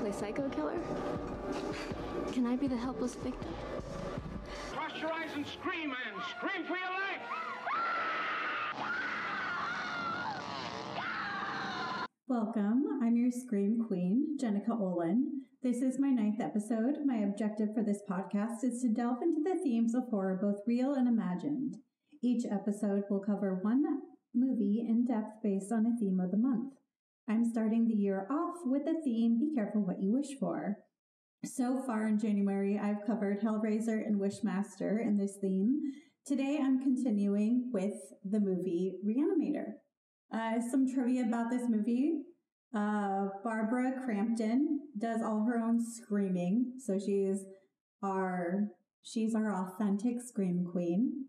play psycho killer? Can I be the helpless victim? Cross your eyes and scream, man! Scream for your life! Welcome, I'm your Scream Queen, Jenica Olin. This is my 9th episode. My objective for this podcast is to delve into the themes of horror, both real and imagined. Each episode will cover one movie in depth based on a theme of the month. I'm starting the year off with the theme, Be Careful What You Wish For. So far in January, I've covered Hellraiser and Wishmaster in this theme. Today, I'm continuing with the movie Reanimator. Some trivia about this movie. Barbara Crampton does all her own screaming, so she's our authentic scream queen.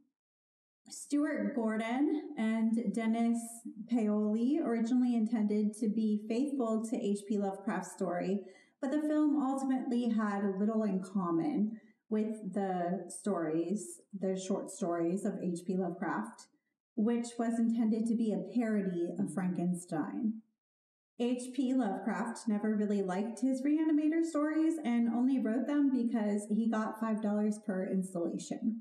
Stuart Gordon and Dennis Paoli originally intended to be faithful to H.P. Lovecraft's story, but the film ultimately had little in common with the short stories of H.P. Lovecraft, which was intended to be a parody of Frankenstein. H.P. Lovecraft never really liked his Reanimator stories and only wrote them because he got $5 per installation.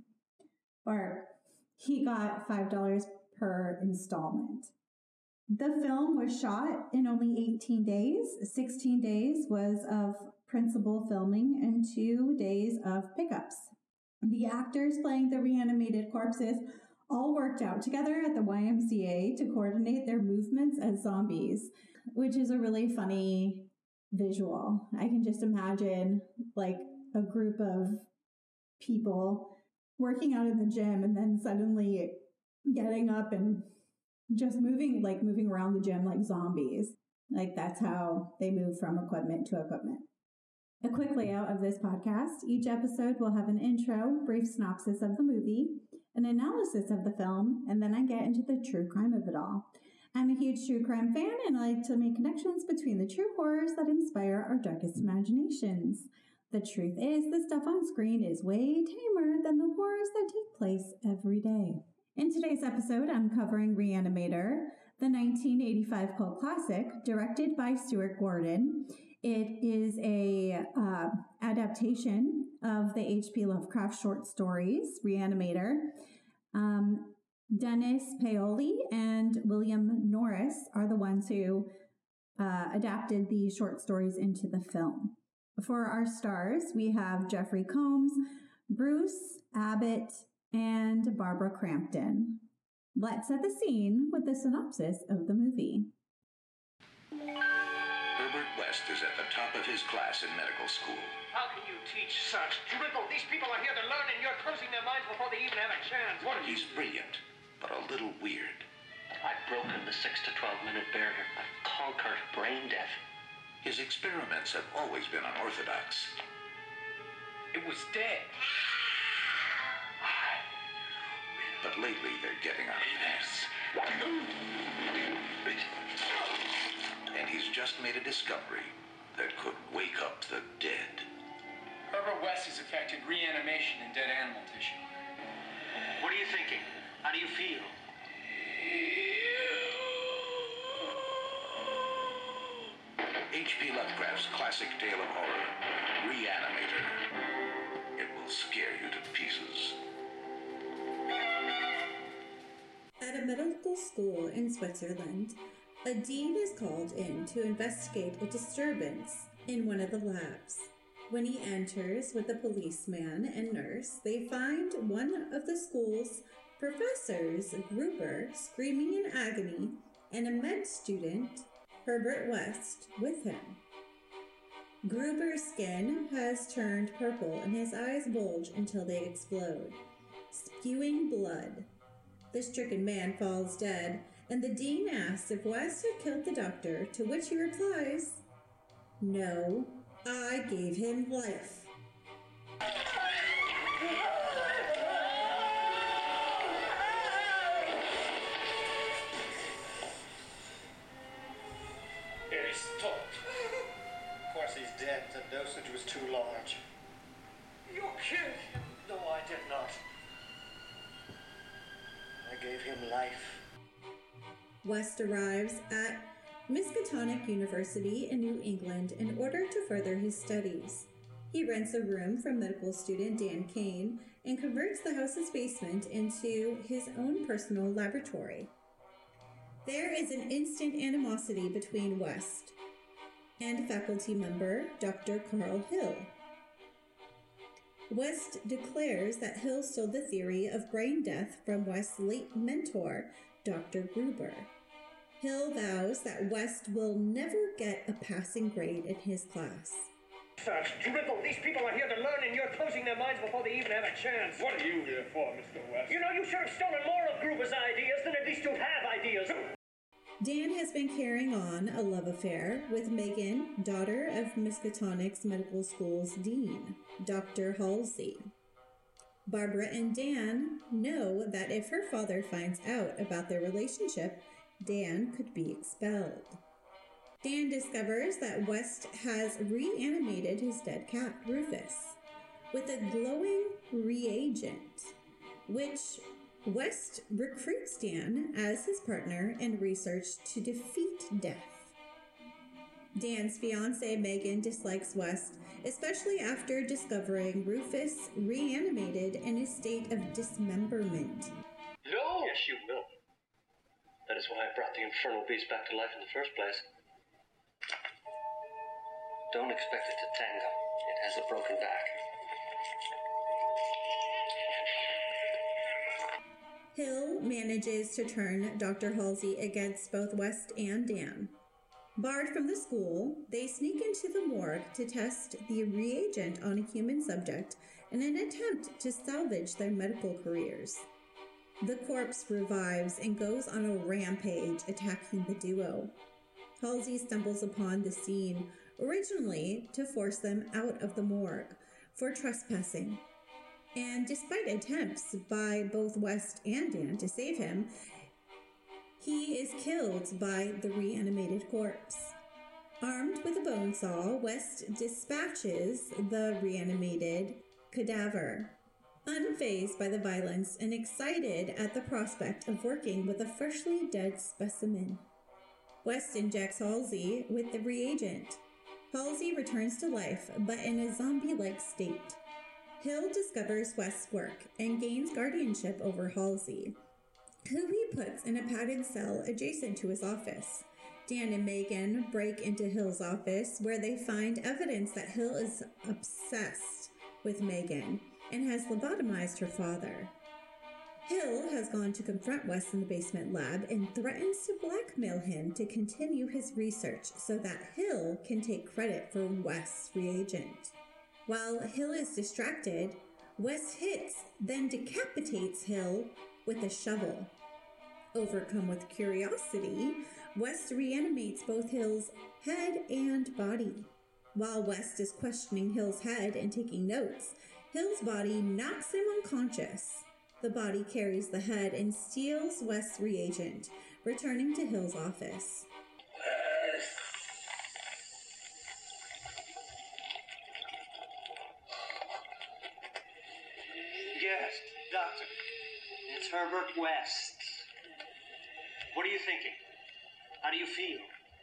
Or he got $5 per installment. The film was shot in only 18 days. 16 days was of principal filming and 2 days of pickups. The actors playing the reanimated corpses all worked out together at the YMCA to coordinate their movements as zombies, which is a really funny visual. I can just imagine like a group of people working out in the gym and then suddenly getting up and just moving around the gym like zombies. Like that's how they move from equipment to equipment. A quick layout of this podcast. Each episode will have an intro, brief synopsis of the movie, an analysis of the film, and then I get into the true crime of it all. I'm a huge true crime fan and I like to make connections between the true horrors that inspire our darkest imaginations. The truth is, the stuff on screen is way tamer than the horrors that take place every day. In today's episode, I'm covering Reanimator, the 1985 cult classic, directed by Stuart Gordon. It is a adaptation of the H.P. Lovecraft short stories, Reanimator. Dennis Paoli and William Norris are the ones who adapted the short stories into the film. For our stars, we have Jeffrey Combs, Bruce Abbott, and Barbara Crampton. Let's set the scene with the synopsis of the movie. Herbert West is at the top of his class in medical school. How can you teach such drivel? These people are here to learn, and you're closing their minds before they even have a chance. He's brilliant, but a little weird. I've broken the 6 to 12 minute barrier. I've conquered brain death. His experiments have always been unorthodox. It was dead. But lately, they're getting out of this. And he's just made a discovery that could wake up the dead. Herbert West has affected reanimation in dead animal tissue. What are you thinking? How do you feel? H.P. Lovecraft's classic tale of horror, Reanimator. It will scare you to pieces. At a medical school in Switzerland, a dean is called in to investigate a disturbance in one of the labs. When he enters with a policeman and nurse, they find one of the school's professors, Gruber, screaming in agony, and a med student, Herbert West, with him. Gruber's skin has turned purple and his eyes bulge until they explode, spewing blood. The stricken man falls dead, and the dean asks if West had killed the doctor, to which he replies, "No, I gave him life." He's stopped. Of course he's dead. The dosage was too large. You killed him. No, I did not. I gave him life. West arrives at Miskatonic University in New England in order to further his studies. He rents a room from medical student Dan Kane and converts the house's basement into his own personal laboratory. There is an instant animosity between West and faculty member Dr. Carl Hill. West declares that Hill stole the theory of brain death from West's late mentor, Dr. Gruber. Hill vows that West will never get a passing grade in his class. Such dribble. These people are here to learn, and you're closing their minds before they even have a chance. What are you here for, Mr. West? You know, you should have stolen more of Gruber's ideas, then at least you'd have ideas. Dan has been carrying on a love affair with Megan, daughter of Miskatonic's Medical School's dean, Dr. Halsey. Barbara and Dan know that if her father finds out about their relationship, Dan could be expelled. Dan discovers that West has reanimated his dead cat, Rufus, with a glowing reagent, which West recruits Dan as his partner in research to defeat death. Dan's fiancée, Megan, dislikes West, especially after discovering Rufus reanimated in a state of dismemberment. No! Yes, you will. That is why I brought the infernal beast back to life in the first place. Don't expect it to tango. It has a broken back. Hill manages to turn Dr. Halsey against both West and Dan. Barred from the school, they sneak into the morgue to test the reagent on a human subject in an attempt to salvage their medical careers. The corpse revives and goes on a rampage, attacking the duo. Halsey stumbles upon the scene, originally to force them out of the morgue for trespassing. And despite attempts by both West and Dan to save him, he is killed by the reanimated corpse. Armed with a bone saw, West dispatches the reanimated cadaver, unfazed by the violence and excited at the prospect of working with a freshly dead specimen. West injects Halsey with the reagent. Halsey returns to life, but in a zombie-like state. Hill discovers West's work and gains guardianship over Halsey, who he puts in a padded cell adjacent to his office. Dan and Megan break into Hill's office, where they find evidence that Hill is obsessed with Megan and has lobotomized her father. Hill has gone to confront West in the basement lab and threatens to blackmail him to continue his research so that Hill can take credit for West's reagent. While Hill is distracted, West hits, then decapitates Hill with a shovel. Overcome with curiosity, West reanimates both Hill's head and body. While West is questioning Hill's head and taking notes, Hill's body knocks him unconscious. The body carries the head and steals West's reagent, returning to Hill's office. Yes, Doctor. It's Herbert West. What are you thinking? How do you feel?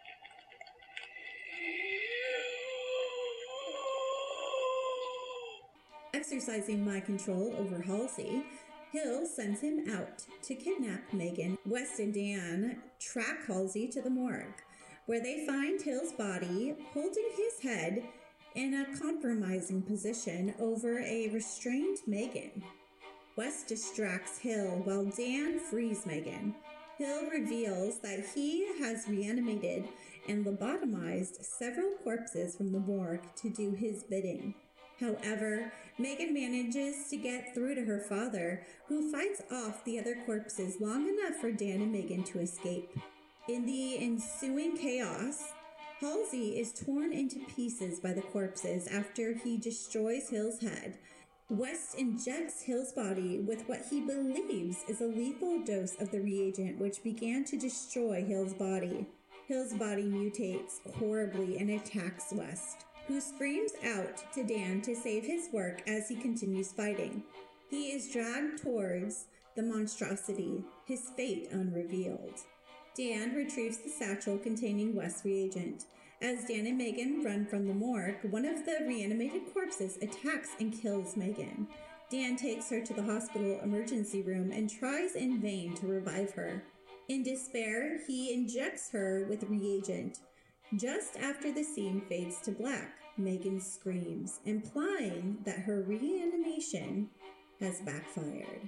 Exercising mind control over Halsey, Hill sends him out to kidnap Megan. West and Dan track Halsey to the morgue, where they find Hill's body holding his head in a compromising position over a restrained Megan. West distracts Hill while Dan frees Megan. Hill reveals that he has reanimated and lobotomized several corpses from the morgue to do his bidding. However, Megan manages to get through to her father, who fights off the other corpses long enough for Dan and Megan to escape. In the ensuing chaos, Halsey is torn into pieces by the corpses after he destroys Hill's head. West injects Hill's body with what he believes is a lethal dose of the reagent, which began to destroy Hill's body. Hill's body mutates horribly and attacks West, who screams out to Dan to save his work as he continues fighting. He is dragged towards the monstrosity, his fate unrevealed. Dan retrieves the satchel containing West's reagent. As Dan and Megan run from the morgue, one of the reanimated corpses attacks and kills Megan. Dan takes her to the hospital emergency room and tries in vain to revive her. In despair, he injects her with reagent. Just after the scene fades to black, Megan screams, implying that her reanimation has backfired.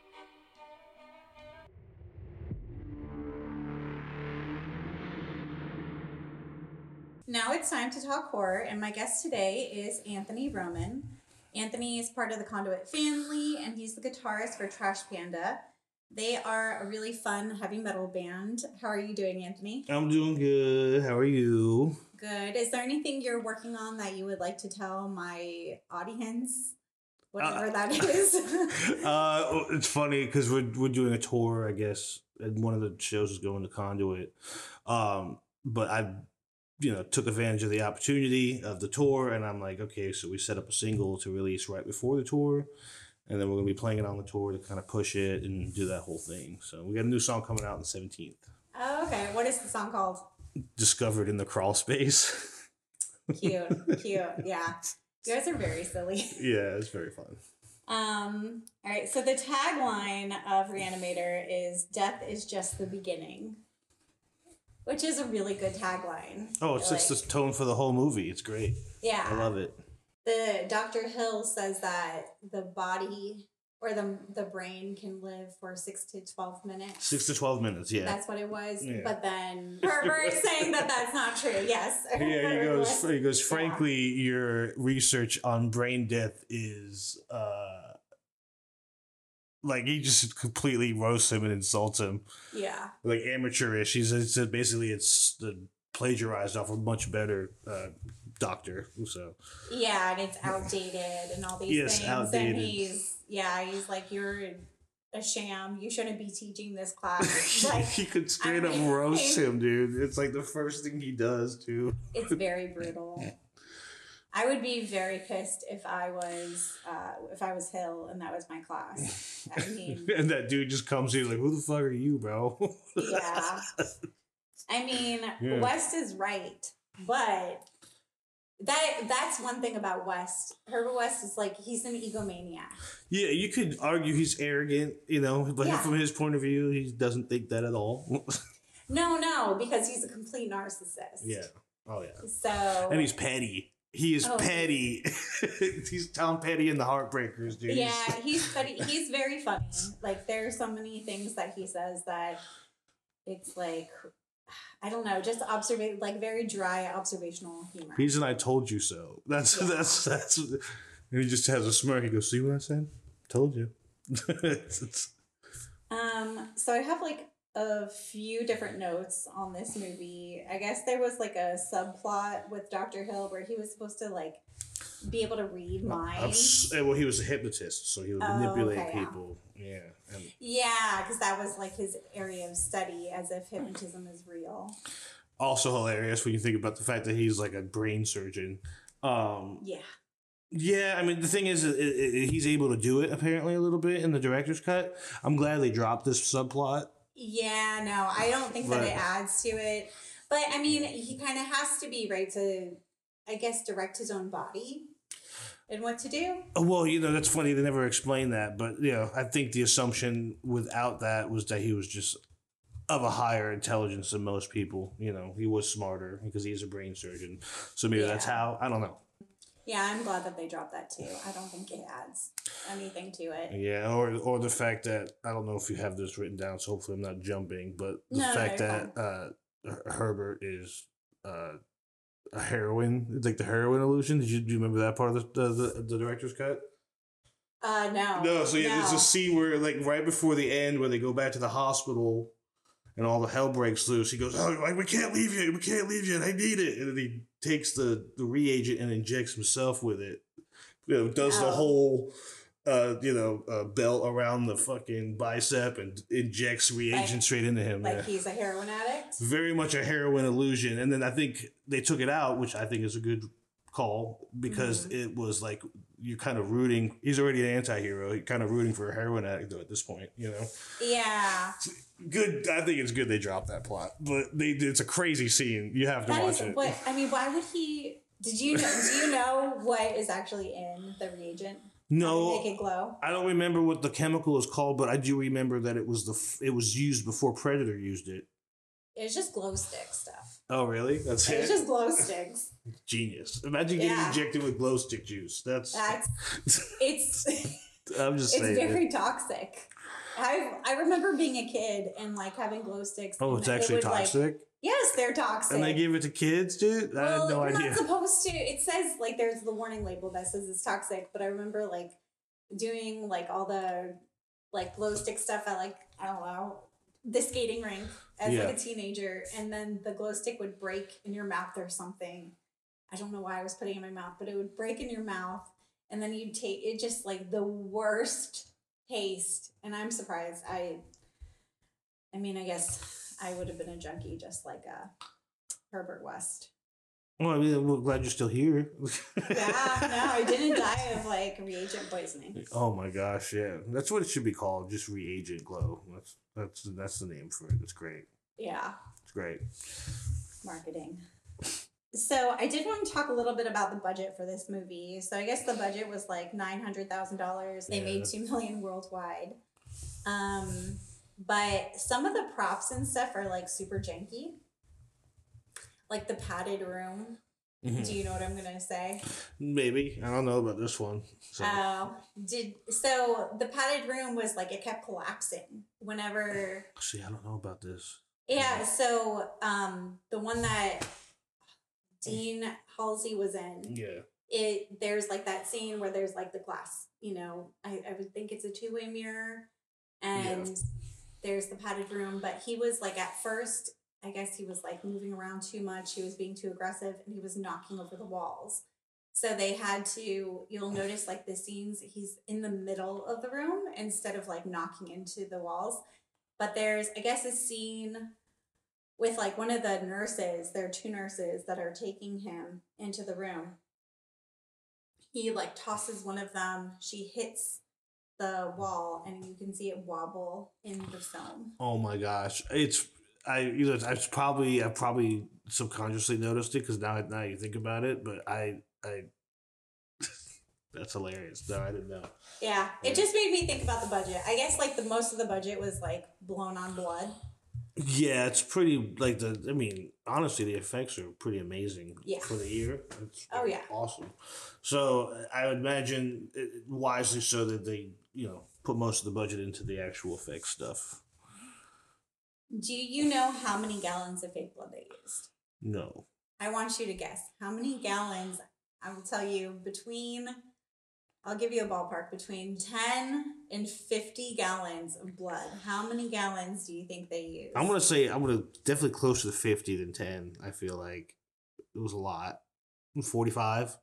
Now it's time to talk horror, and my guest today is Anthony Roman. Anthony is part of the Conduit family, and he's the guitarist for Trash Panda. They are a really fun heavy metal band. How are you doing, Anthony? I'm doing good. How are you? Good. Is there anything you're working on that you would like to tell my audience? Whatever that is. It's funny because we're doing a tour, I guess, and one of the shows is going to Conduit. But I took advantage of the opportunity of the tour, and I'm like, okay, so we set up a single to release right before the tour, and then we're going to be playing it on the tour to kind of push it and do that whole thing. So we got a new song coming out on the 17th. Oh, okay. What is the song called? Discovered in the Crawl Space. Cute. Yeah. You guys are very silly. Yeah, it's very fun. All right, so the tagline of Reanimator is "Death is just the beginning," which is a really good tagline. Oh, it's the tone for the whole movie. It's great. Yeah. I love it. The Dr. Hill says that the body or the brain can live for 6 to 12 minutes. 6 to 12 minutes, yeah. That's what it was. Yeah. But then Herbert is saying that that's not true. Yes. Yeah, he goes, frankly, your research on brain death is, he just completely roasts him and insults him. Yeah. Like amateurish. He says basically it's plagiarized off a much better doctor. So. Yeah, and it's outdated and all these things. Outdated. And he's like, you're a sham. You shouldn't be teaching this class. Like, he could straight up roast him, dude. It's like the first thing he does, too. It's very brutal. I would be very pissed if I was Hill and that was my class. I mean, and that dude just comes in like, who the fuck are you, bro? Yeah. I mean, yeah. West is right, but that's one thing about West. Herbert West is like, he's an egomaniac. Yeah, you could argue he's arrogant, but from his point of view, he doesn't think that at all. No, because he's a complete narcissist. Yeah. Oh, yeah. So. And he's petty. He is petty. He's Tom Petty in the Heartbreakers, dude. Yeah, he's petty. He's very funny. Like, there are so many things that he says that it's like, I don't know, just very dry observational humor. He's an I told you so. That's and he just has a smirk. He goes, see what I said? Told you. So I have a few different notes on this movie. I guess there was a subplot with Dr. Hill where he was supposed to be able to read minds. Well, he was a hypnotist, so he would manipulate people. Yeah. Yeah, because that was his area of study, as if hypnotism is real. Also hilarious when you think about the fact that he's a brain surgeon. Yeah. Yeah, I mean, the thing is, he's able to do it apparently a little bit in the director's cut. I'm glad they dropped this subplot. Yeah, no, I don't think that it adds to it. But, I mean, he kind of has to be, right, to, I guess, direct his own body and what to do. Well, that's funny. They never explained that. But, I think the assumption without that was that he was just of a higher intelligence than most people. He was smarter because he's a brain surgeon. So maybe that's how. I don't know. Yeah, I'm glad that they dropped that too. I don't think it adds anything to it. Yeah, or the fact that, I don't know if you have this written down, so hopefully I'm not jumping, but the fact that Herbert is a heroine, the heroin illusion. Do you remember that part of the director's cut? No. No, so there's a scene where right before the end where they go back to the hospital and all the hell breaks loose. He goes, we can't leave you, I need it. And then he takes the reagent and injects himself with it. Does the whole, belt around the fucking bicep and injects reagent straight into him. He's a heroin addict? Very much a heroin illusion. And then I think they took it out, which I think is a good call because it was like you're kind of rooting. He's already an anti-hero. You're kind of rooting for a heroin addict at this point, you know? Yeah. Good. I think it's good they dropped that plot, but it's a crazy scene. You have to watch it. What, I mean, why would he... do you know what is actually in the reagent? No, make it glow. I don't remember what the chemical is called, but I do remember that it was used before Predator used it. It was just glow stick stuff. Oh, really? That's it? It's just glow sticks. Genius. Imagine getting injected with glow stick juice. It's I'm just saying. It's very toxic. I remember being a kid and like having glow sticks. Oh, it's actually toxic? Like, yes, they're toxic. And they give it to kids, dude? I had no idea. You're not supposed to. It says like there's the warning label that says it's toxic, but I remember like doing like all the like glow stick stuff at like, I don't know, the skating rink as like a teenager, and then the glow stick would break in your mouth or something. I don't know why I was putting it in my mouth, but it would break in your mouth, and then you'd take it, just like the worst taste. And I'm surprised. I mean, I guess I would have been a junkie just like Herbert West. Well, I mean, we're glad you're still here. Yeah, no, I didn't die of like reagent poisoning. Oh my gosh, yeah, that's what it should be called. Just reagent glow. That's the name for it. It's great. Yeah, it's great. Marketing. So I did want to talk a little bit about the budget for this movie. So I guess the budget was like $900,000. They made $2 million worldwide. But some of the props and stuff are like super janky. Like the padded room. Mm-hmm. Do you know what I'm gonna say? Maybe. I don't know about this one. So the padded room was like, it kept collapsing whenever. See, I don't know about this. Yeah. So the one that Dean Halsey was in. Yeah. There's like that scene where there's like the glass. You know, I would think it's a two-way mirror, and there's the padded room. But he was like, at first, I guess he was like moving around too much. He was being too aggressive, and he was knocking over the walls. So they had to, you'll notice like the scenes, he's in the middle of the room instead of like knocking into the walls. But there's, I guess, a scene with like one of the nurses. There are two nurses that are taking him into the room. He like tosses one of them. She hits the wall, and you can see it wobble in the film. Oh my gosh. I've probably subconsciously noticed it because now you think about it, but I that's hilarious. No, I didn't know. Yeah, it just made me think about the budget. I guess like the most of the budget was like blown on blood. Yeah, it's pretty like honestly, the effects are pretty amazing for the year. It's awesome. So I would imagine wisely so that they put most of the budget into the actual effects stuff. Do you know how many gallons of fake blood they used? No. I want you to guess. How many gallons? I will tell you I'll give you a ballpark, between 10 and 50 gallons of blood. How many gallons do you think they used? I'm going to definitely closer to 50 than 10. I feel like it was a lot. 45.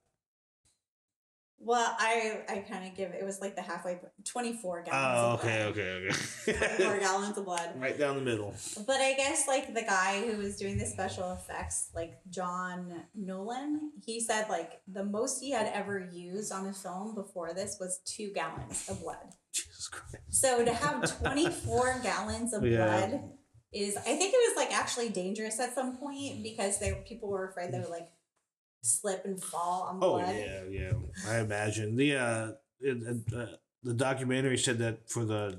Well, I kind of give it was like the halfway, 24 gallons of blood. Okay. 24 gallons of blood. Right down the middle. But I guess like the guy who was doing the special effects, like John Nolan, he said like the most he had ever used on a film before this was 2 gallons of blood. Jesus Christ. So to have 24 gallons of blood is, I think it was like actually dangerous at some point because people were afraid they would like slip and fall on blood. Oh yeah. I imagine the documentary said that for the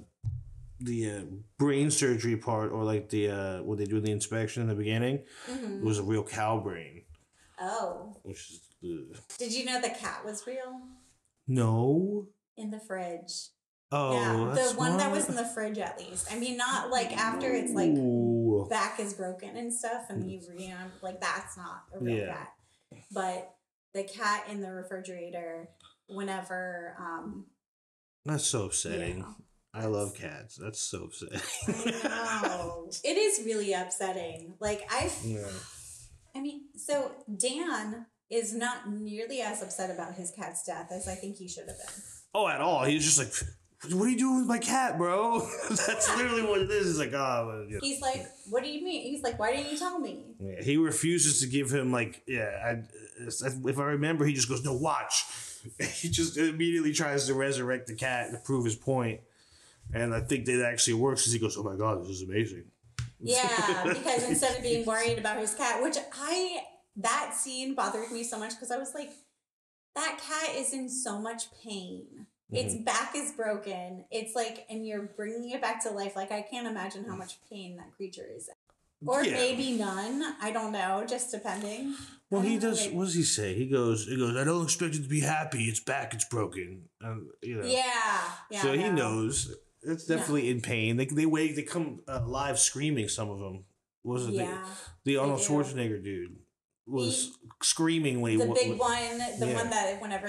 brain surgery part, or like the what they do in the inspection in the beginning, it was a real cow brain. Oh. Which is. Did you know the cat was real? No. In the fridge. Oh, yeah, that's the one that smart. was in the fridge at least. I mean, not like after it's like back is broken and stuff, and you like that's not a real cat. But the cat in the refrigerator, whenever that's so upsetting. I love cats. That's so upsetting. I know. It is really upsetting. Like I mean, so Dan is not nearly as upset about his cat's death as I think he should have been. Oh, at all. He was just like, what are you doing with my cat, bro? That's literally what it is. He's like, oh. Yeah. He's like, what do you mean? He's like, why didn't you tell me? Yeah, he refuses to give him if I remember, he just goes, no, watch. He just immediately tries to resurrect the cat to prove his point. And I think that actually works because he goes, oh my God, this is amazing. Yeah, because instead of being worried about his cat, that scene bothered me so much because I was like, that cat is in so much pain. Its back is broken. It's like, and you're bringing it back to life. Like, I can't imagine how much pain that creature is in. Or maybe none. I don't know, just depending. Well, he does. What does he say? He goes, I don't expect it to be happy. Its back, it's broken. Yeah. So he knows. It's definitely in pain. They come live screaming, some of them. Was it the Arnold Schwarzenegger dude? Was screaming when he the big one, one that whenever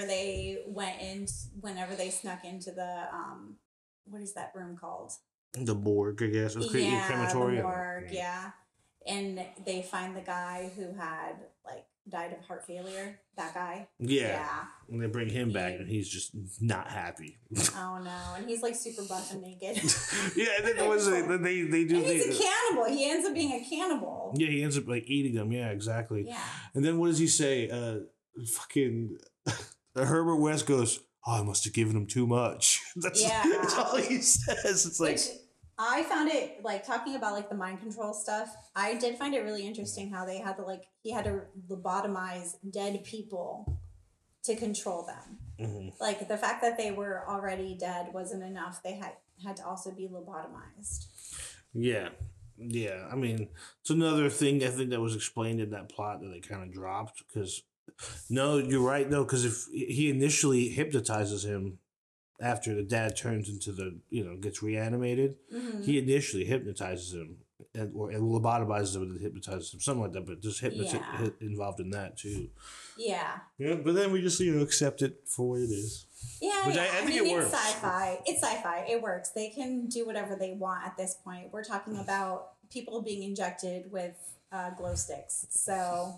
they snuck into the what is that room called? The morgue, I guess. Crematorium. The morgue, yeah. And they find the guy who had died of heart failure. That guy. Yeah. And they bring him back, and he's just not happy. Oh no! And he's super buff and naked. Yeah, and then they do. And he's a cannibal. He ends up being a cannibal. Yeah, he ends up eating them. Yeah, exactly. Yeah. And then what does he say? Herbert West goes, "Oh, I must have given him too much." That's all he says. It's like. Which I found it talking about the mind control stuff. I did find it really interesting how they had to he had to lobotomize dead people to control them. Mm-hmm. The fact that they were already dead wasn't enough. They had to also be lobotomized. Yeah. Yeah. I mean, it's another thing I think that was explained in that plot that they kind of dropped because no, you're right. No, because if he initially hypnotizes him after the dad turns into gets reanimated, he initially hypnotizes him or lobotomizes him and hypnotizes him, something like that. But there's hypnosis involved in that too. Yeah. Yeah, but then we just accept it for what it is. Yeah, Which I think it works. It's sci-fi. It's sci-fi. It works. They can do whatever they want at this point. We're talking about people being injected with glow sticks, so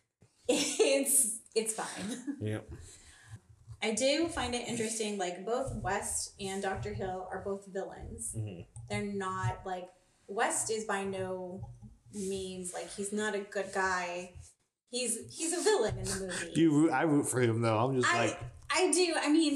it's fine. Yep. I do find it interesting, both West and Dr. Hill are both villains. Mm-hmm. They're not, West is by no means, he's not a good guy. He's a villain in the movie. I root for him, though. I'm just I do. I mean,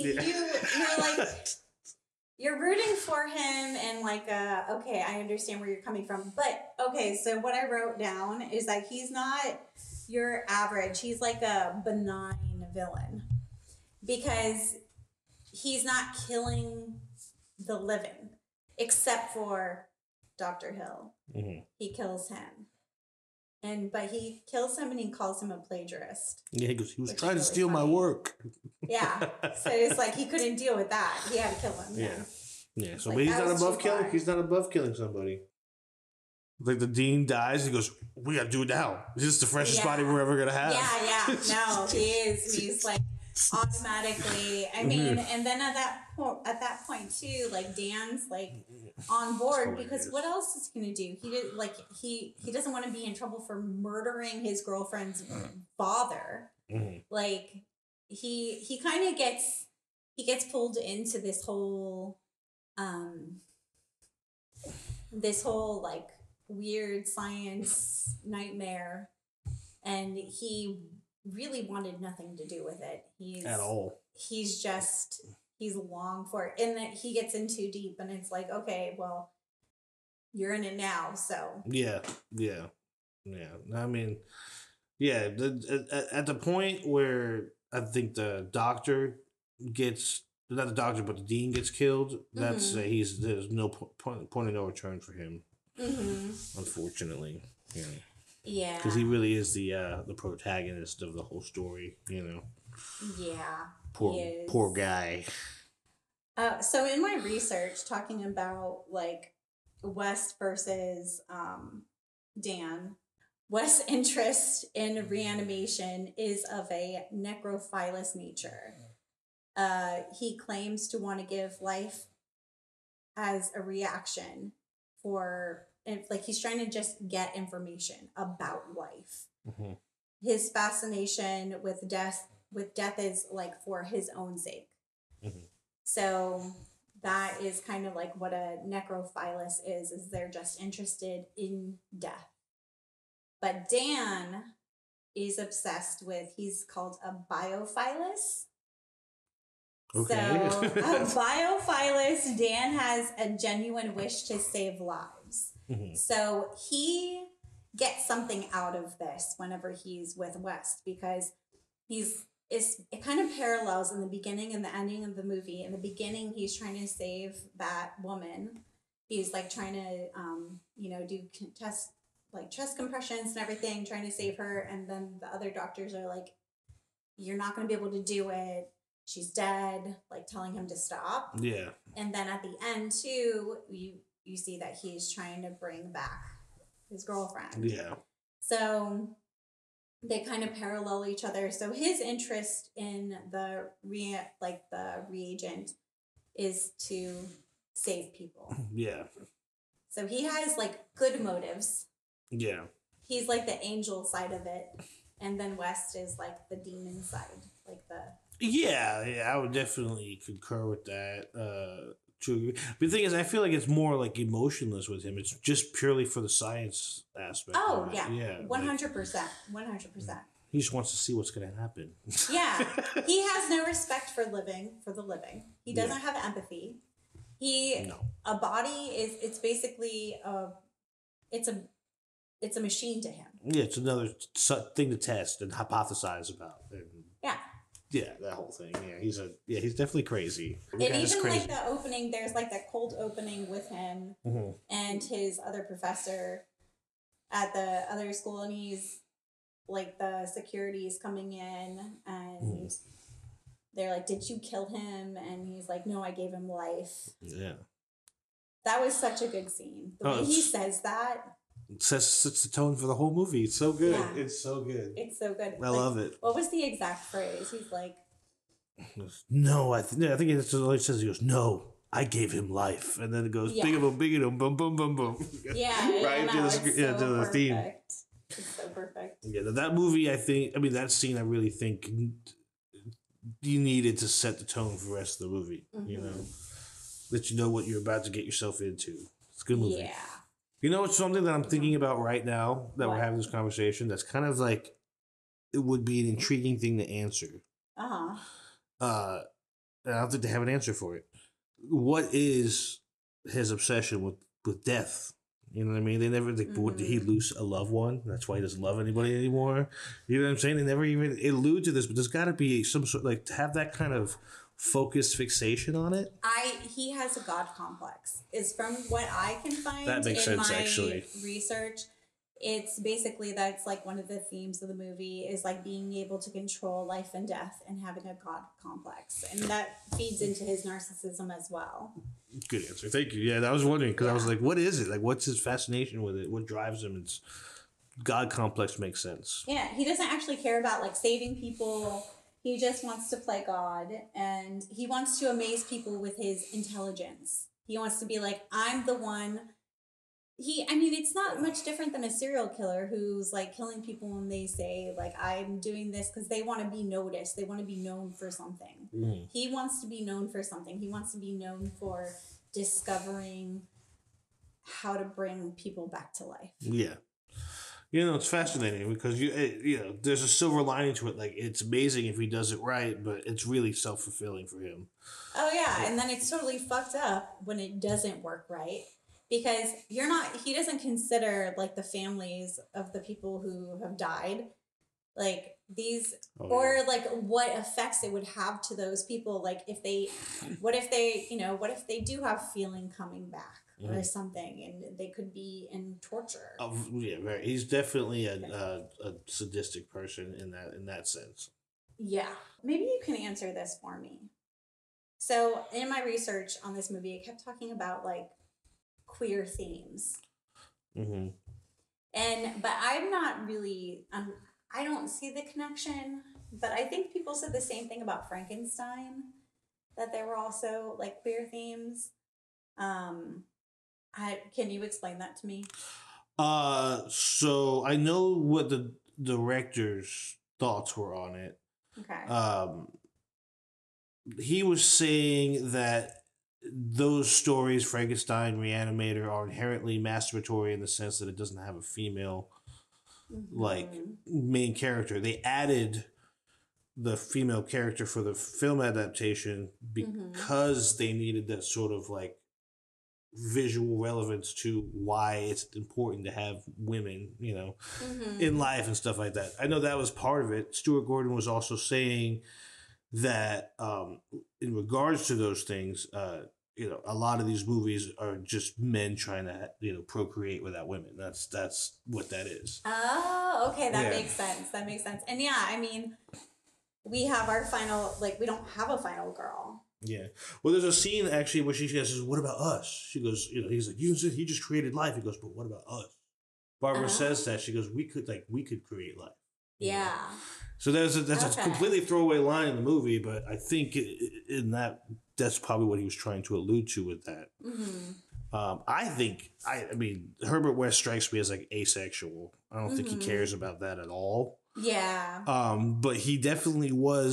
you're rooting for him and okay, I understand where you're coming from. But, okay, so what I wrote down is that he's not your average. He's a benign villain. Because he's not killing the living, except for Dr. Hill. Mm-hmm. He kills him. But he kills him and he calls him a plagiarist. Yeah, he goes, he was trying to steal my work. Yeah. So it's he couldn't deal with that. He had to kill him. Yeah. Yeah. So but he's not above killing. He's not above killing somebody. The dean dies. He goes, we got to do it now. This is the freshest body we're ever going to have. Yeah. No, he is. He's automatically. I mean, and then at that point too, Dan's on board because what else is he gonna do? He did he doesn't want to be in trouble for murdering his girlfriend's father. Mm-hmm. He kind of gets pulled into this whole weird science nightmare, and he really wanted nothing to do with it. At all. He's long for it. And that he gets in too deep and it's okay, well, you're in it now, so. Yeah. I mean, yeah, at the point where I think the doctor gets, not the doctor, but the dean gets killed, that's, there's no point of no return for him. Mm-hmm. Unfortunately. Yeah. Yeah. Because he really is the protagonist of the whole story, Yeah. Poor guy. So in my research, talking about West versus Dan, West's interest in reanimation is of a necrophilous nature. He claims to want to give life as a reaction for. And he's trying to just get information about life. Mm-hmm. His fascination with death is for his own sake. Mm-hmm. So that is kind of like what a necrophilus is they're just interested in death. But Dan is obsessed with, he's called a biophilus. Okay. So a biophilus, Dan has a genuine wish to save lives. Mhm. So he gets something out of this whenever he's with West, because it kind of parallels in the beginning and the ending of the movie. In the beginning, he's trying to save that woman. He's like trying to, do chest compressions and everything, trying to save her. And then the other doctors are like, you're not going to be able to do it. She's dead, like telling him to stop. Yeah. And then at the end too, you see that he's trying to bring back his girlfriend. Yeah. So they kind of parallel each other. So his interest in the reagent is to save people. Yeah. So he has like good motives. Yeah. He's like the angel side of it. And then West is like the demon side, like the... Yeah, I would definitely concur with that. True. But the thing is, I feel like it's more like emotionless with him. It's just purely for the science aspect. Oh, of it. yeah. 100%. 100%. He just wants to see what's going to happen. Yeah. He has no respect for the living. He doesn't have empathy. A body it's basically it's a machine to him. Yeah, it's another thing to test and hypothesize about. And yeah, that whole thing. Yeah, he's definitely crazy. And even like the opening, there's like that cold opening with him and his other professor at the other school, and he's like the security is coming in and they're like, "Did you kill him?" And he's like, "No, I gave him life." Yeah. That was such a good scene. The way he says that. It sets the tone for the whole movie. It's so good. Yeah. It's so good. It's so good. I love it. What was the exact phrase? He's like, "No, I think it's all he says. He goes, 'No, I gave him life,' and then it goes, big boom, boom, boom, boom, boom." Yeah, right to the theme. It's so perfect. Yeah, that movie. That scene. I really think you needed to set the tone for the rest of the movie. You know, let you know what you're about to get yourself into. It's a good movie. Yeah. You know, it's something that I'm thinking about right now that What? we're having this conversation. That's kind of like it would be an intriguing thing to answer. And I don't think they have an answer for it. What is his obsession with death? You know what I mean? They never did he lose a loved one? That's why he doesn't love anybody anymore. You know what I'm saying? They never even allude to this, but there's got to be some sort like to have that kind of focused fixation on it. He has a God complex. Is from what I can find That makes sense, my actually. research. It's basically that's like one of the themes of the movie is like being able to control life and death and having a God complex, and that feeds into his narcissism as well. Good answer. Thank you. Yeah, I was wondering because I was like, what is it? Like, what's his fascination with it? What drives him? It's God complex makes sense. Yeah, he doesn't actually care about like saving people. He just wants to play God, and he wants to amaze people with his intelligence. He wants to be like, I'm the one. It's not much different than a serial killer who's like killing people and they say like, I'm doing this because they want to be noticed. They want to be known for something. He wants to be known for something. He wants to be known for discovering how to bring people back to life. Yeah. You know, it's fascinating because there's a silver lining to it. Like, it's amazing if he does it right, but it's really self-fulfilling for him. Oh yeah, and then it's totally fucked up when it doesn't work right because he doesn't consider like the families of the people who have died, like these like what effects it would have to those people. Like what if they do have feeling coming back or something, and they could be in torture. Oh, yeah, right. He's definitely a sadistic person in that sense. Yeah, maybe you can answer this for me. So in my research on this movie, I kept talking about like queer themes, but I'm not really. I don't see the connection, but I think people said the same thing about Frankenstein, that there were also like queer themes. Can you explain that to me? So I know what the director's thoughts were on it. Okay. He was saying that those stories, Frankenstein, Reanimator, are inherently masturbatory in the sense that it doesn't have a female like main character. They added the female character for the film adaptation because they needed that sort of like visual relevance to why it's important to have women, in life and stuff like that. I know that was part of it. Stuart Gordon was also saying that in regards to those things, a lot of these movies are just men trying to, procreate without women. That's what that is. Oh, okay. That makes sense. And yeah, I mean, we have our final, we don't have a final girl. Yeah. Well, there's a scene actually where she says, "What about us?" She goes, he's like, "You said he just created life." He goes, "But what about us?" Barbara says that. She goes, we could create life." Yeah. So that's a completely throwaway line in the movie, but I think that's probably what he was trying to allude to with that. I mean, Herbert West strikes me as like asexual. I don't think he cares about that at all. Yeah. But he definitely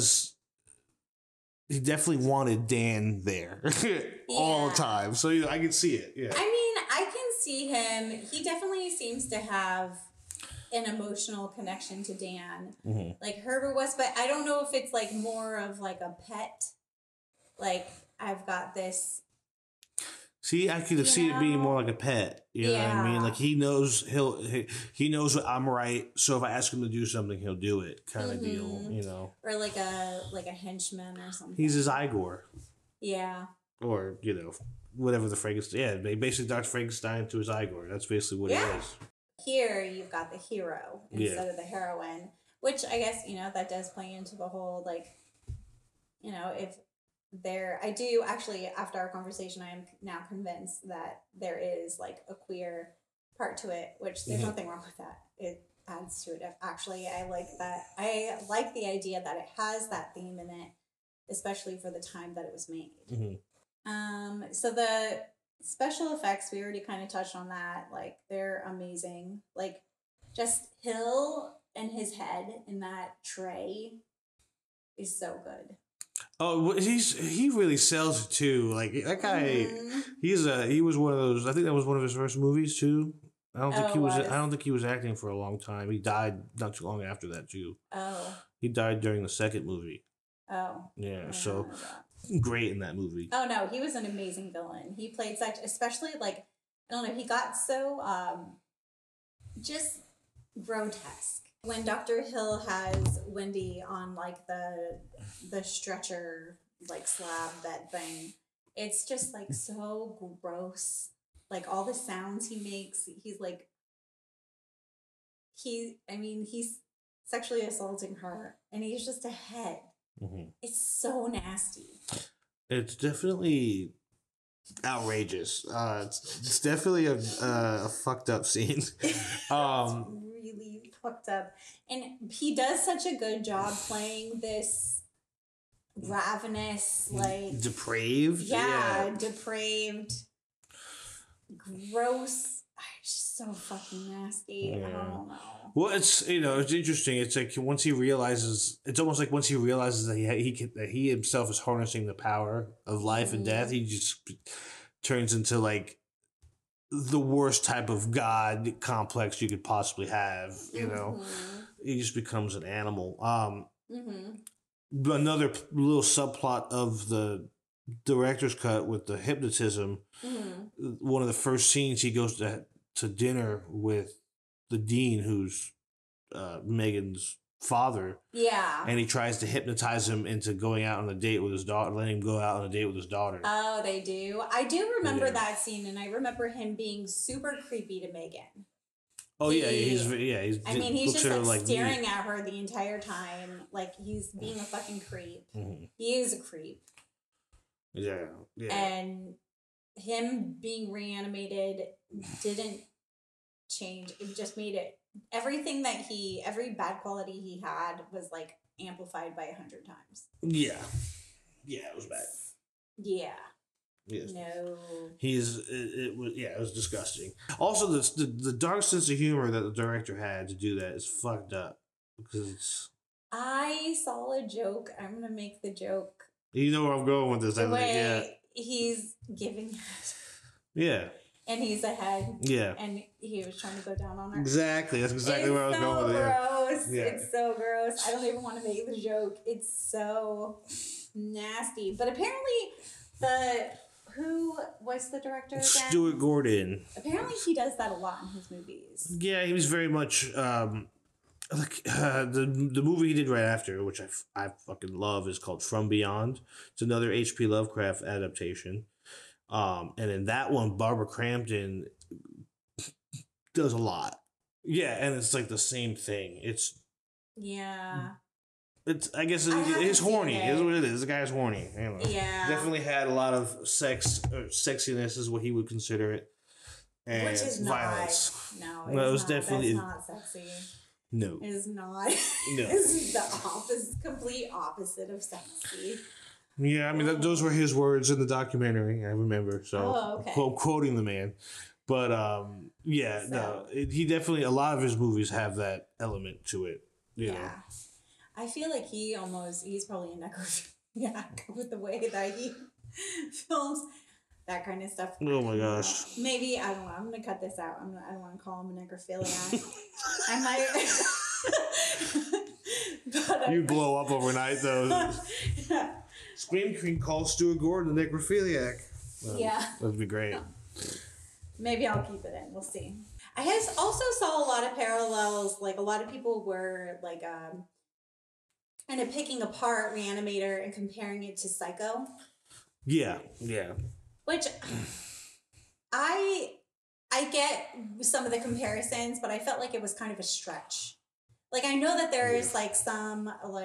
wanted Dan there all the time. So I can see it. Yeah. I mean, I can see him. He definitely seems to have an emotional connection to Dan, like Herbert West, but I don't know if it's like more of like a pet. Like, I've got this. See, I could see it being more like a pet. You know what I mean? Like he knows he knows what I'm right. So if I ask him to do something, he'll do it, kind of deal. Or like a henchman or something. He's his Igor. Yeah. Or whatever the Frankenstein. Yeah, basically Dr. Frankenstein to his Igor. That's basically what it is. Here you've got the hero instead of the heroine, which I guess that does play into the whole if. I do actually, after our conversation, I am now convinced that there is like a queer part to it, which there's nothing wrong with that. It adds to it. Actually, I like that. I like the idea that it has that theme in it, especially for the time that it was made. So the special effects, we already kind of touched on that. Like, they're amazing. Like, just Hill and his head in that tray is so good. Oh, he really sells it too. Like that guy, he was one of those. I think that was one of his first movies too. I don't think he was acting for a long time. He died not too long after that too. Oh. He died during the second movie. Oh. Yeah. So great in that movie. Oh no, he was an amazing villain. He played especially like, I don't know, he got so just grotesque. When Dr. Hill has Wendy on like the stretcher like slab bed thing, it's just like so gross. Like all the sounds he makes, he's sexually assaulting her and he's just a head. It's so nasty. It's definitely outrageous. It's definitely a fucked up scene. Really fucked up, and he does such a good job playing this ravenous, like depraved, depraved, gross. Just so fucking nasty. I don't know. Well, it's it's interesting. It's like once he realizes, it's almost like once he realizes that he himself is harnessing the power of life and death, he just turns into like the worst type of god complex you could possibly have. He just becomes an animal. Another little subplot of the director's cut with the hypnotism. One of the first scenes, he goes to dinner with the dean, who's Megan's father. Yeah. And he tries to hypnotize him into going out on a date with his daughter, letting him go out on a date with his daughter. Oh, they do? I do remember that scene, and I remember him being super creepy to Megan. Oh, he's just like staring at her the entire time. Like, he's being a fucking creep. He is a creep. Yeah. And him being reanimated didn't change. It just made it, every bad quality he had was like amplified by 100 times. Yeah, it was bad. Yeah. Yes. No. It was disgusting. Also, the dark sense of humor that the director had to do that is fucked up, because I saw a joke. I'm gonna make the joke. You know where I'm going with this. he's giving it. Yeah. And he's ahead. Yeah. And he was trying to go down on her. Exactly. That's exactly where I was going with it. Gross. Yeah. It's so gross. I don't even want to make the joke. It's so nasty. But apparently who was the director again? Stuart Gordon. Apparently he does that a lot in his movies. Yeah, he was very much the movie he did right after, which I fucking love, is called From Beyond. It's another H.P. Lovecraft adaptation. And in that one, Barbara Crampton does a lot. Yeah, and it's like the same thing. It's I guess it's horny. Is what it is. The guy's horny. Anyway, yeah, definitely had a lot of sexiness is what he would consider it, and which is violence. Not. No, it was definitely that's not sexy. No, it is not. No, it's the complete opposite of sexy. Yeah, I mean those were his words in the documentary. I remember, so quoting the man. But he definitely, a lot of his movies have that element to it. You know? I feel like he's probably a necrophiliac with the way that he films that kind of stuff. Oh my gosh. Maybe, I don't know, I'm going to cut this out. I don't want to call him a necrophiliac. I might. You blow up overnight though. Scream Queen calls Stuart Gordon a necrophiliac. That'd be great. Maybe I'll keep it in. We'll see. I also saw a lot of parallels. Like, a lot of people were like kind of picking apart Reanimator and comparing it to Psycho. Yeah. Which I get some of the comparisons, but I felt like it was kind of a stretch. Like, I know that there is some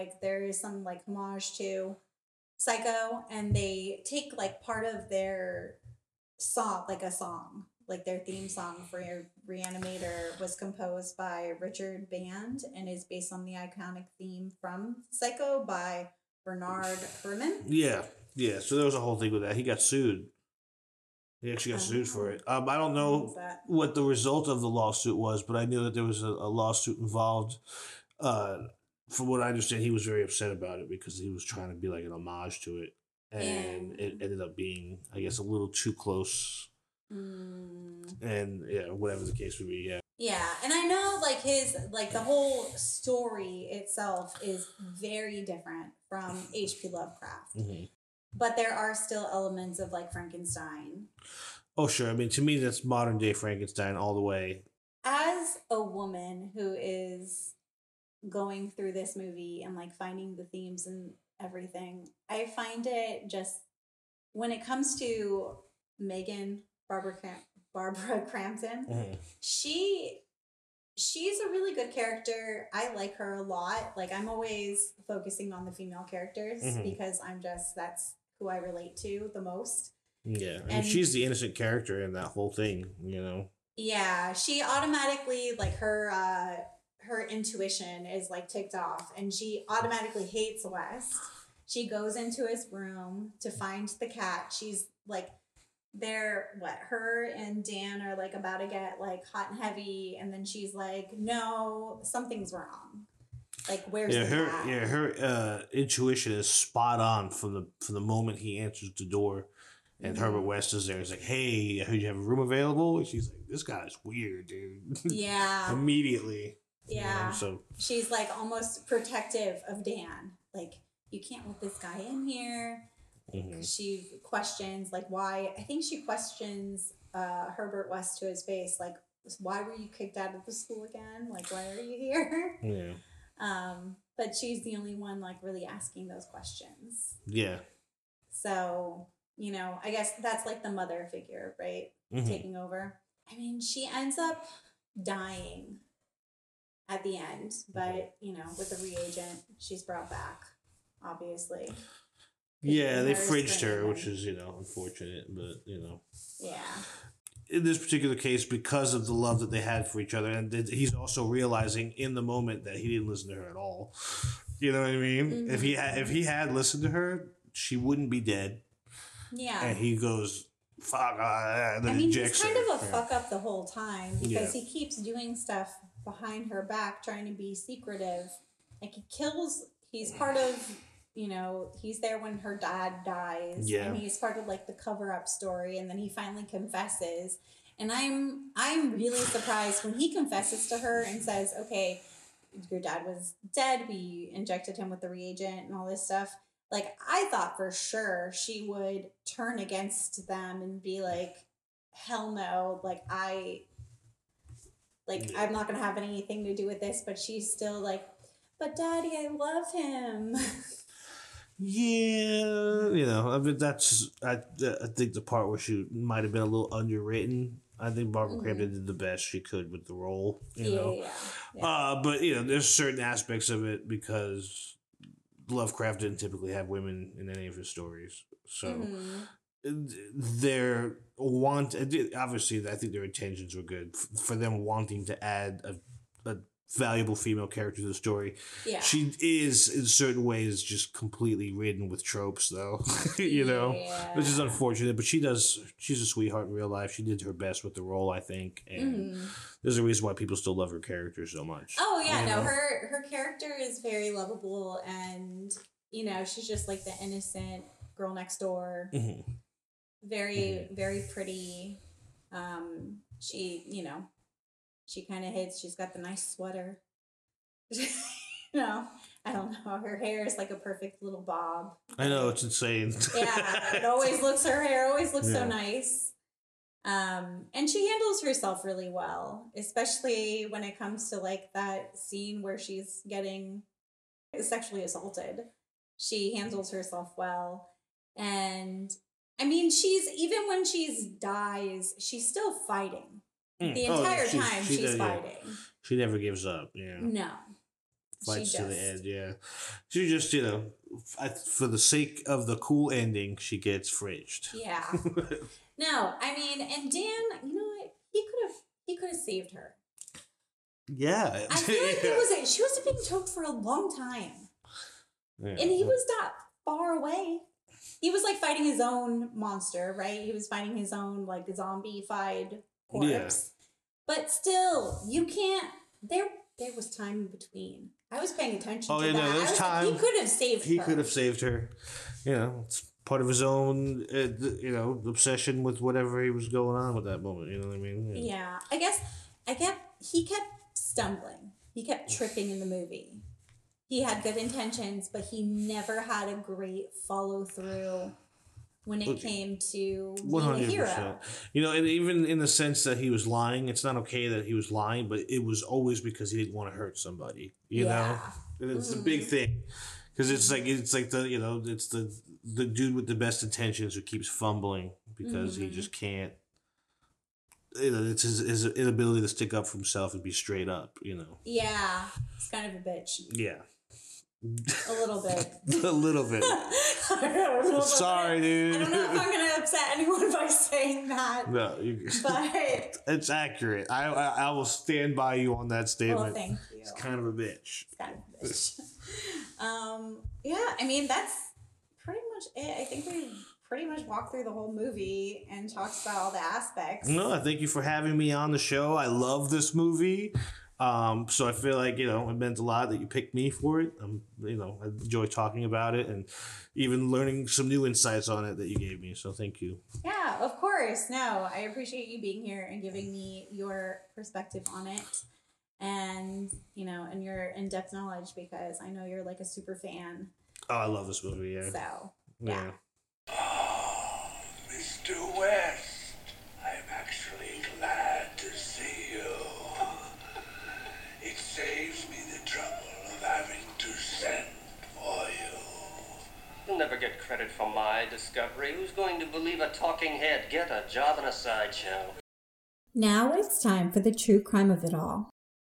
homage to Psycho, and they take like part of their song, like their theme song for Reanimator was composed by Richard Band and is based on the iconic theme from Psycho by Bernard Herrmann. Yeah. So there was a whole thing with that. He got sued. He actually got sued for it. I don't know what the result of the lawsuit was, but I knew that there was a lawsuit involved. From what I understand, he was very upset about it because he was trying to be like an homage to it. And it ended up being, I guess, a little too close. And whatever the case would be, Yeah, and I know like the whole story itself is very different from H.P. Lovecraft. Mm-hmm. But there are still elements of like Frankenstein. Oh, sure. I mean, to me, that's modern day Frankenstein all the way. As a woman who is going through this movie and like finding the themes and everything, I find it just, when it comes to Megan, Barbara Crampton, mm-hmm. she's a really good character. I like her a lot. Like, I'm always focusing on the female characters because that's who I relate to the most. Yeah, and she's the innocent character in that whole thing, you know. Yeah, she automatically, like, her intuition is like ticked off, and she automatically hates West. She goes into his room to find the cat. She's like, her and Dan are like about to get like hot and heavy, and then she's like, no, something's wrong. Like, where's the cat? Her intuition is spot on from the moment he answers the door, and Herbert West is there. He's like, hey, I heard you have a room available. And she's like, this guy's weird, dude. Yeah. Immediately. Yeah. You know, so she's like almost protective of Dan. Like, you can't let this guy in here. She questions like why. I think she questions Herbert West to his face, like, why were you kicked out of the school again? Like, why are you here? Yeah. But she's the only one like really asking those questions. Yeah. So, you know, I guess that's like the mother figure, right? Taking over. I mean, she ends up dying at the end, but you know, with the reagent, she's brought back, obviously. Yeah, they fridged her, which is, you know, unfortunate, but, you know. Yeah. In this particular case, because of the love that they had for each other, and he's also realizing in the moment that he didn't listen to her at all. You know what I mean? If he had listened to her, she wouldn't be dead. Yeah. And he goes, fuck, and then I mean, ejects he's kind her. of a fuck up the whole time because he keeps doing stuff behind her back, trying to be secretive. Like, he's part of you know, he's there when her dad dies. Yeah. And he's part of like the cover-up story, and then he finally confesses. And I'm really surprised when he confesses to her and says, okay, your dad was dead, we injected him with the reagent and all this stuff. Like, I thought for sure she would turn against them and be like, hell no, like I'm not gonna have anything to do with this. But she's still like, but Daddy, I love him. Yeah, you know, I mean, I think the part where she might have been a little underwritten. I think Barbara Crampton did the best she could with the role, you know. Yeah. But, you know, there's certain aspects of it because Lovecraft didn't typically have women in any of his stories. So obviously, I think their intentions were good for them wanting to add a valuable female character to the story. Yeah. She is, in certain ways, just completely ridden with tropes, though, you know, which is unfortunate. But she's a sweetheart in real life. She did her best with the role, I think. And there's a reason why people still love her character so much. Oh, yeah. No, her character is very lovable. And, you know, she's just like the innocent girl next door. Very, very pretty. She, you know, she kind of hits. She's got the nice sweater. You know, I don't know. Her hair is like a perfect little bob. I know, it's insane. Yeah, her hair always looks so nice. And she handles herself really well, especially when it comes to like that scene where she's getting sexually assaulted. She handles herself well. And I mean, even when she dies, she's still fighting. The entire time she's fighting. Yeah. She never gives up, yeah. No. Fights to the end, yeah. She just, you know, for the sake of the cool ending, she gets fridged. Yeah. No, I mean, and Dan, you know what? He could have saved her. Yeah. I feel like she was being choked for a long time. Yeah. And he was not far away. He was like fighting his own monster, right? He was fighting his own like zombie-fied corpse. Yeah. But still, you can't. There was time in between. I was paying attention to that. No, there's time. Like, he could have saved her. He could have saved her. You know, it's part of his own, you know, obsession with whatever he was going on with that moment. You know what I mean? Yeah. He kept stumbling. He kept tripping in the movie. He had good intentions, but he never had a great follow through when it came to being a hero. You know, and even in the sense that he was lying, it's not okay that he was lying, but it was always because he didn't want to hurt somebody. You know, and it's a big thing because it's like the, you know, it's the dude with the best intentions who keeps fumbling because he just can't. You know, it's his inability to stick up for himself and be straight up. You know. Yeah, he's kind of a bitch. Yeah. A little bit. A little bit. Sorry, dude. I don't know if I'm going to upset anyone by saying that. No, but it's accurate. I will stand by you on that statement. Well, thank you. It's kind of a bitch. It's kind of a bitch. Yeah, I mean, that's pretty much it. I think we pretty much walked through the whole movie and talked about all the aspects. No, I thank you for having me on the show. I love this movie. So I feel like, you know, it meant a lot that you picked me for it. You know, I enjoy talking about it and even learning some new insights on it that you gave me. So thank you. Yeah, of course. No, I appreciate you being here and giving me your perspective on it and, you know, and your in-depth knowledge because I know you're like a super fan. Oh, I love this movie. Yeah. So, yeah. Oh, Mr. West, I'm actually glad to see you. It saves me the trouble of having to send for you. You'll never get credit for my discovery. Who's going to believe a talking head? Get a job in a sideshow. Now it's time for the true crime of it all.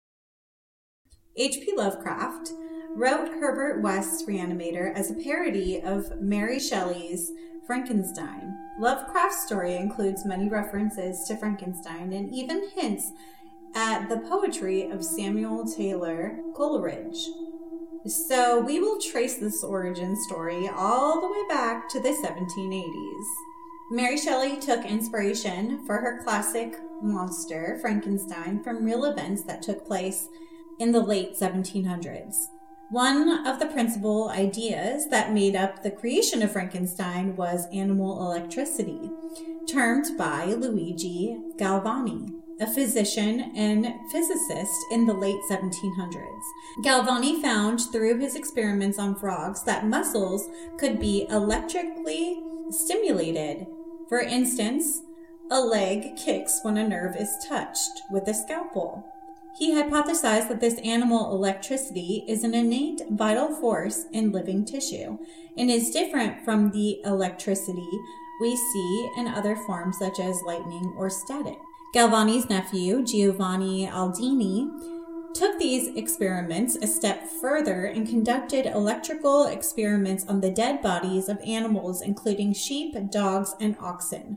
H.P. Lovecraft wrote Herbert West's Reanimator as a parody of Mary Shelley's Frankenstein. Lovecraft's story includes many references to Frankenstein and even hints at the poetry of Samuel Taylor Coleridge. So we will trace this origin story all the way back to the 1780s. Mary Shelley took inspiration for her classic monster, Frankenstein, from real events that took place in the late 1700s. One of the principal ideas that made up the creation of Frankenstein was animal electricity, termed by Luigi Galvani, a physician and physicist in the late 1700s. Galvani found through his experiments on frogs that muscles could be electrically stimulated. For instance, a leg kicks when a nerve is touched with a scalpel. He hypothesized that this animal electricity is an innate vital force in living tissue and is different from the electricity we see in other forms such as lightning or static. Galvani's nephew, Giovanni Aldini, took these experiments a step further and conducted electrical experiments on the dead bodies of animals, including sheep, dogs, and oxen.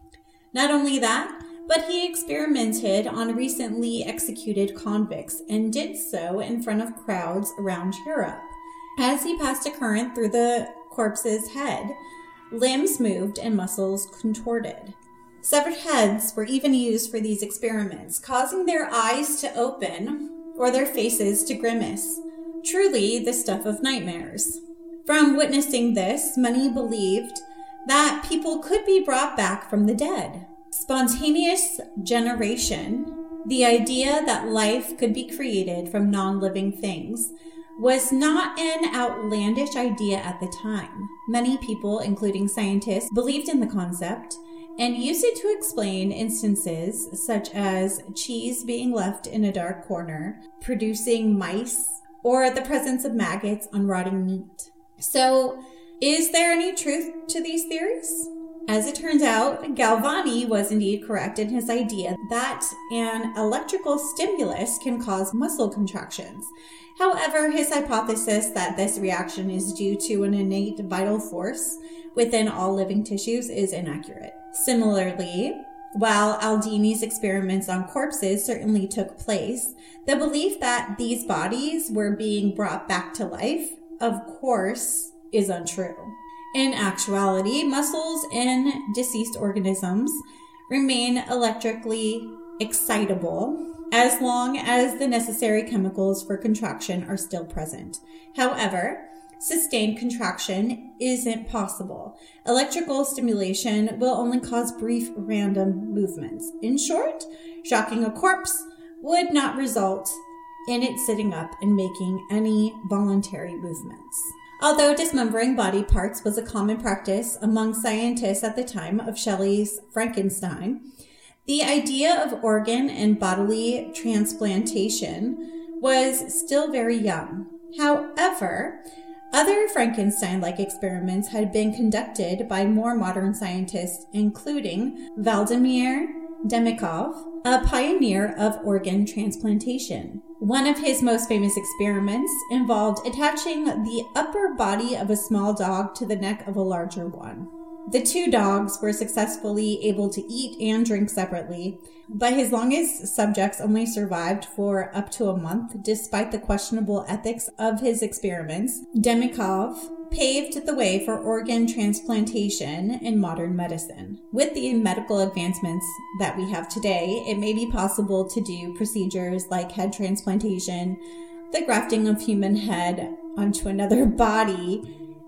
Not only that, but he experimented on recently executed convicts and did so in front of crowds around Europe. As he passed a current through the corpse's head, limbs moved and muscles contorted. Severed heads were even used for these experiments, causing their eyes to open or their faces to grimace. Truly the stuff of nightmares. From witnessing this, many believed that people could be brought back from the dead. Spontaneous generation, the idea that life could be created from non-living things, was not an outlandish idea at the time. Many people, including scientists, believed in the concept and used it to explain instances such as cheese being left in a dark corner, producing mice, or the presence of maggots on rotting meat. So, is there any truth to these theories? As it turns out, Galvani was indeed correct in his idea that an electrical stimulus can cause muscle contractions. However, his hypothesis that this reaction is due to an innate vital force within all living tissues is inaccurate. Similarly, while Aldini's experiments on corpses certainly took place, the belief that these bodies were being brought back to life, of course, is untrue. In actuality, muscles in deceased organisms remain electrically excitable as long as the necessary chemicals for contraction are still present. However, sustained contraction isn't possible. Electrical stimulation will only cause brief random movements. In short, shocking a corpse would not result in it sitting up and making any voluntary movements. Although dismembering body parts was a common practice among scientists at the time of Shelley's Frankenstein, the idea of organ and bodily transplantation was still very young. However, other Frankenstein-like experiments had been conducted by more modern scientists, including Vladimir Demikov, a pioneer of organ transplantation. One of his most famous experiments involved attaching the upper body of a small dog to the neck of a larger one. The two dogs were successfully able to eat and drink separately, but his longest subjects only survived for up to a month, despite the questionable ethics of his experiments. Demikov paved the way for organ transplantation in modern medicine. With the medical advancements that we have today, it may be possible to do procedures like head transplantation, the grafting of human head onto another body,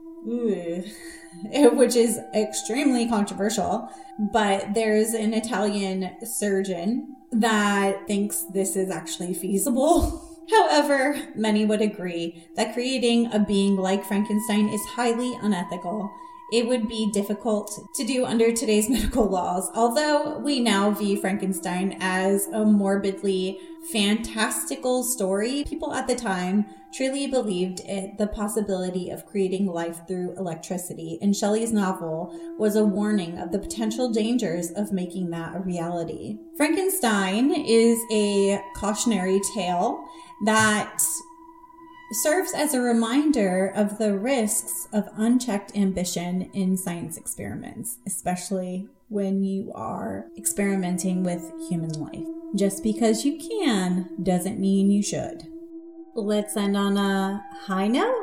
which is extremely controversial, but there's an Italian surgeon that thinks this is actually feasible. However, many would agree that creating a being like Frankenstein is highly unethical. It would be difficult to do under today's medical laws, although we now view Frankenstein as a morbidly fantastical story. People at the time truly believed the possibility of creating life through electricity, and Shelley's novel was a warning of the potential dangers of making that a reality. Frankenstein is a cautionary tale that serves as a reminder of the risks of unchecked ambition in science experiments, especially when you are experimenting with human life. Just because you can doesn't mean you should. Let's end on a high note.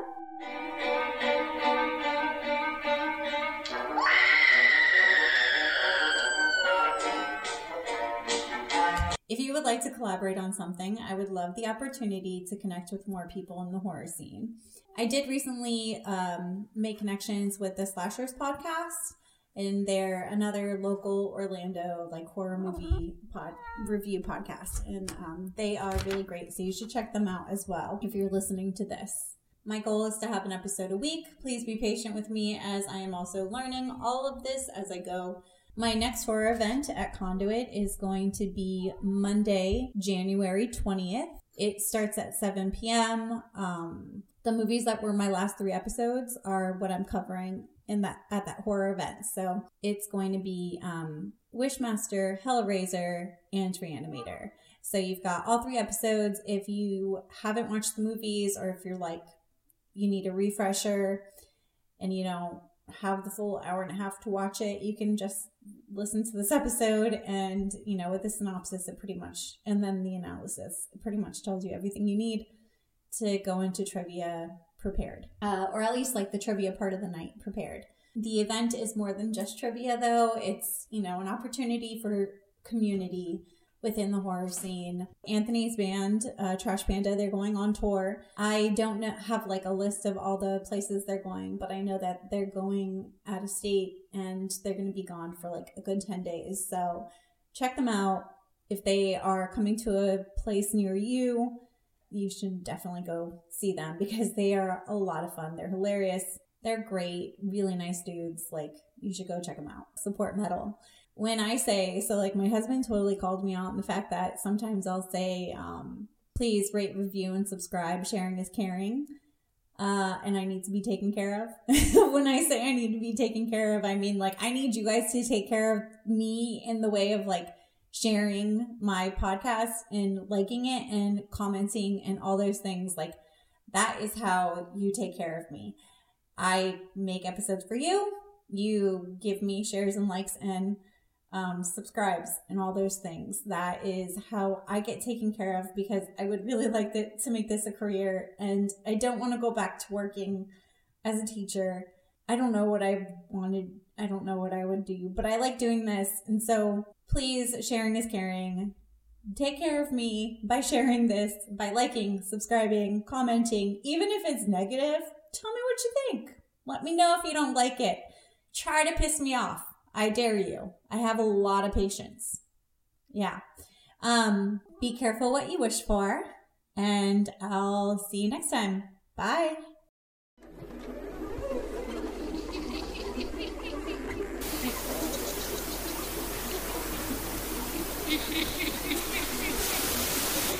If you would would like to collaborate on something, I would love the opportunity to connect with more people in the horror scene. I did recently make connections with the Slashers podcast, and they're another local Orlando like horror movie review podcast, and they are really great, so you should check them out as well if you're listening to this. My goal is to have an episode a week. Please be patient with me as I am also learning all of this as I go. My next horror event at Conduit is going to be Monday, January 20th. It starts at 7 p.m. The movies that were my last 3 episodes are what I'm covering at that horror event. So it's going to be Wishmaster, Hellraiser, and Reanimator. So you've got all 3 episodes. If you haven't watched the movies, or if you're like, you need a refresher and you don't have the full hour and a half to watch it, you can just listen to this episode, and with the synopsis and then the analysis, it pretty much tells you everything you need to go into trivia prepared, or at least like the trivia part of the night prepared. The event is more than just trivia though. It's an opportunity for community within the horror scene. Anthony's band, Trash Panda, they're going on tour. I don't have like a list of all the places they're going, but I know that they're going out of state and they're going to be gone for like a good 10 days. So check them out. If they are coming to a place near you, you should definitely go see them because they are a lot of fun. They're hilarious. They're great, really nice dudes. Like, you should go check them out. Support metal. When I say, so like my husband totally called me out on the fact that sometimes I'll say, please rate, review, and subscribe. Sharing is caring. And I need to be taken care of. When I say I need to be taken care of, I mean like I need you guys to take care of me in the way of like sharing my podcast and liking it and commenting and all those things. Like that is how you take care of me. I make episodes for you. You give me shares and likes and subscribes and all those things. That is how I get taken care of because I would really like to make this a career, and I don't want to go back to working as a teacher. I don't know what I wanted. I don't know what I would do, but I like doing this. And so please, sharing is caring. Take care of me by sharing this, by liking, subscribing, commenting. Even if it's negative, tell me what you think. Let me know if you don't like it. Try to piss me off. I dare you. I have a lot of patience. Yeah. Be careful what you wish for, and I'll see you next time. Bye.